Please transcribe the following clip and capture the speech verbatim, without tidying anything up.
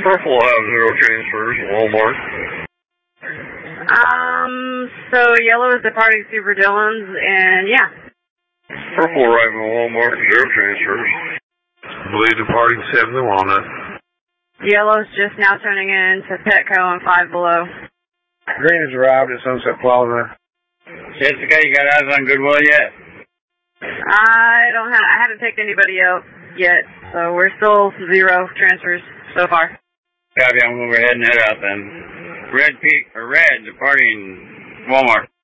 Purple will have zero transfers, Walmart. Um, so yellow is departing Super Dillon's, and yeah. Purple arriving at Walmart, zero transfers. Blue departing seven to Walnut. Yellow's just now turning in to Petco and Five Below. Green has arrived at Sunset Plaza. Jessica, you got eyes on Goodwill yet? I don't have, I haven't picked anybody up yet, so we're still zero transfers so far. Copy, I'm going to go ahead and head out then. Red Peak, or Red departing Walmart.